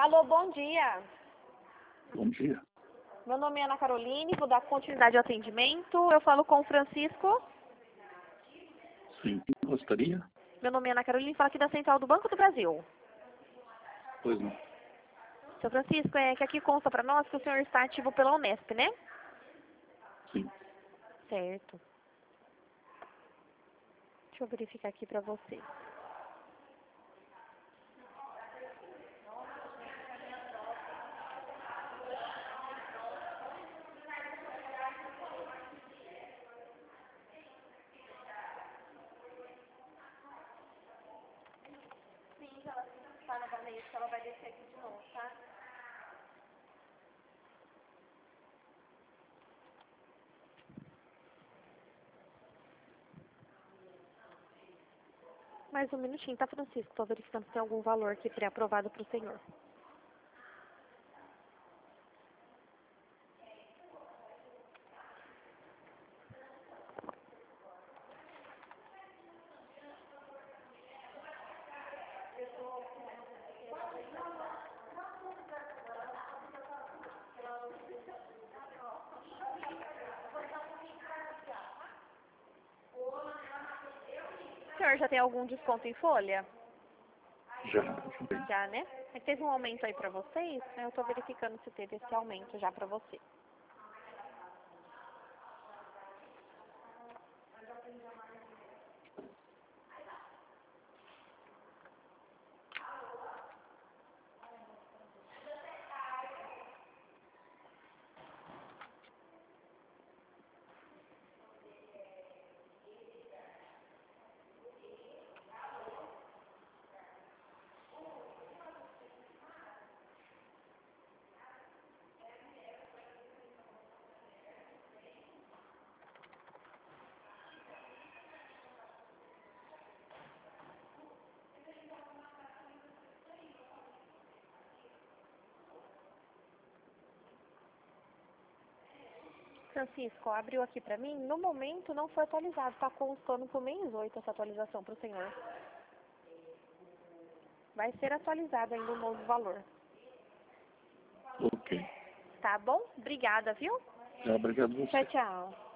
Alô, bom dia. Bom dia. Meu nome é Ana Caroline, vou dar continuidade ao atendimento. Eu falo com o Francisco. Sim, quem gostaria? Meu nome é Ana Caroline, falo aqui da Central do Banco do Brasil. Pois não. Seu Francisco, é que aqui consta para nós que o senhor está ativo pela Unesp, né? Sim. Certo. Deixa eu verificar aqui para você. Sim, ela está novamente, ela vai descer aqui de novo, tá? Mais um minutinho, tá, Francisco? Estou verificando se tem algum valor aqui pré-aprovado para o senhor. O senhor já tem algum desconto em folha? Já bem. Já, né? Mas teve um aumento aí pra vocês? Eu tô verificando se teve esse aumento já pra você. Francisco, abriu aqui pra mim. No momento não foi atualizado. Tá constando pro mês 8 essa atualização pro senhor. Vai ser atualizado ainda o novo valor. Ok. Tá bom? Obrigada, viu? Obrigado a você. Tchau, tchau.